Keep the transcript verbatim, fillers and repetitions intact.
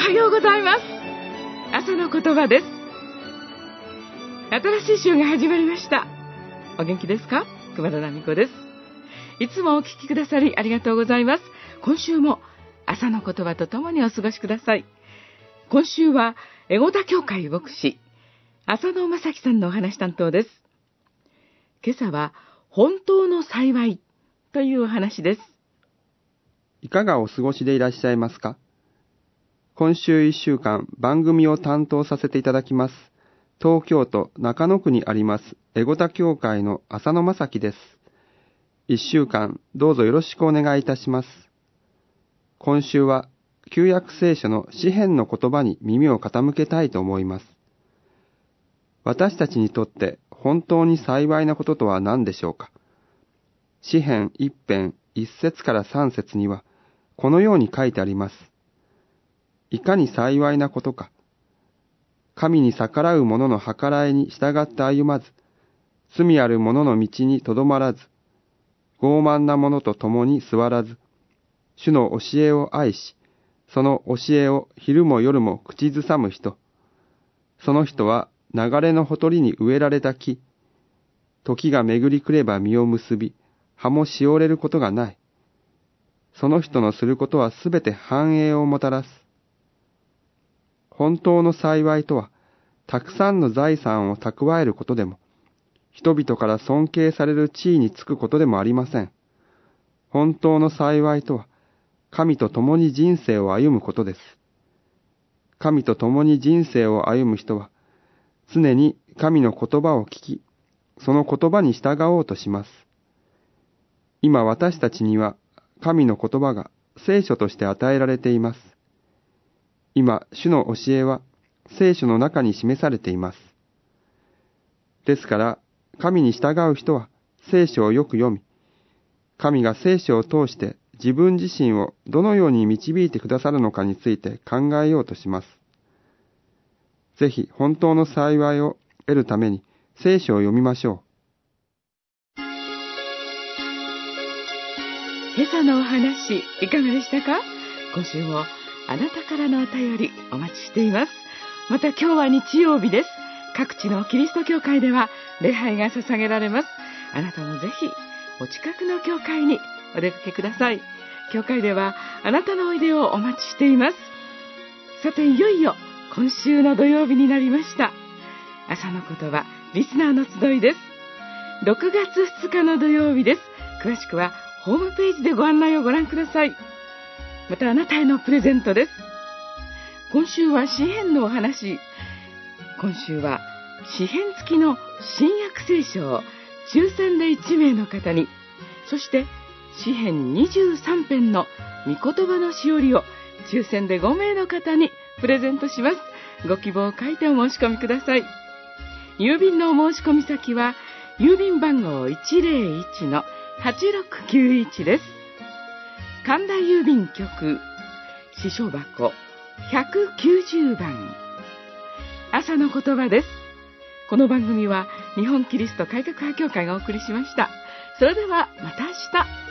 はようございます。朝の言葉です。新しい週が始まりました。お元気ですか？熊田奈美子です。いつもお聞きくださりありがとうございます。今週も朝の言葉とともにお過ごしください。今週はエゴダ教会牧師浅野正樹さんのお話担当です。今朝は本当の幸いというお話です。 いかがお過ごしでいらっしゃいますか？今週いっしゅうかん番組を担当させていただきます。東京都中野区にありますエゴダ教会の浅野正樹です。いっしゅうかんどうぞよろしくお願いいたします。今週は旧約聖書の詩編の言葉に耳を傾けたいと思います。私たちにとって本当に幸いなこととは何でしょうか？詩編一編一節から三節にはこのように書いてあります。いかに幸いなことか。神に逆らう者の計らいに従って歩まず、罪ある者の道にとどまらず、傲慢な者と共に座らず、主の教えを愛し、その教えを昼も夜も口ずさむ人。その人は流れのほとりに植えられた木。時が巡り来れば実を結び、葉もしおれることがない。その人のすることはすべて繁栄をもたらす。本当の幸いとは、たくさんの財産を蓄えることでも、人々から尊敬される地位につくことでもありません。本当の幸いとは、神と共に人生を歩むことです。神と共に人生を歩む人は、常に神の言葉を聞き、その言葉に従おうとします。今私たちには、神の言葉が聖書として与えられています。今、主の教えは聖書の中に示されています。ですから、神に従う人は聖書をよく読み、神が聖書を通して自分自身をどのように導いてくださるのかについて考えようとします。ぜひ本当の幸いを得るために聖書を読みましょう。 今朝のお話いかがでしたか？今週もあなたからのお便りお待ちしています。また今日は日曜日です。各地のキリスト教会では礼拝が捧げられます。あなたもぜひお近くの教会にお出かけください。教会ではあなたのおいでをお待ちしています。さていよいよ今週の土曜日になりました。朝の言葉リスナーの集いです。ろくがつふつかの土曜日です。詳しくはホームページでご案内をご覧ください。またあなたへのプレゼントです。今週は詩編のお話。今週は詩編付きの新約聖書を抽選でいちめいの方に、そして詩編にじゅうさんぺんの御言葉のしおりを抽選でごめいの方にプレゼントします。ご希望を書いてお申し込みください。郵便のお申し込み先は郵便番号 いちぜろいちのはちろくきゅういち です。神田郵便局支所箱ひゃくきゅうじゅうばん。朝の言葉です。この番組は日本キリスト改革派教会がお送りしました。それではまた明日。